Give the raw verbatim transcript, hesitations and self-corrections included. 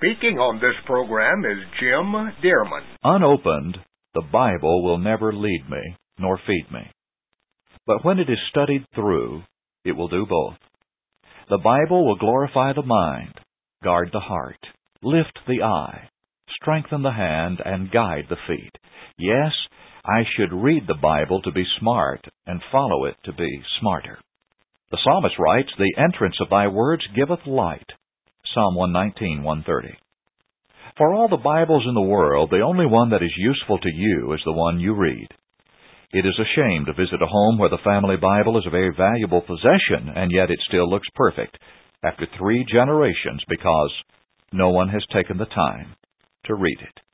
Speaking on this program is Jim Dearman. Unopened, the Bible will never lead me nor feed me. But when it is studied through, it will do both. The Bible will glorify the mind, guard the heart, lift the eye, strengthen the hand, and guide the feet. Yes, I should read the Bible to be smart and follow it to be smarter. The psalmist writes, "The entrance of thy words giveth light." Psalm one nineteen, one thirty. For all the Bibles in the world, the only one that is useful to you is the one you read. It is a shame to visit a home where the family Bible is a very valuable possession, and yet it still looks perfect after three generations because no one has taken the time to read it.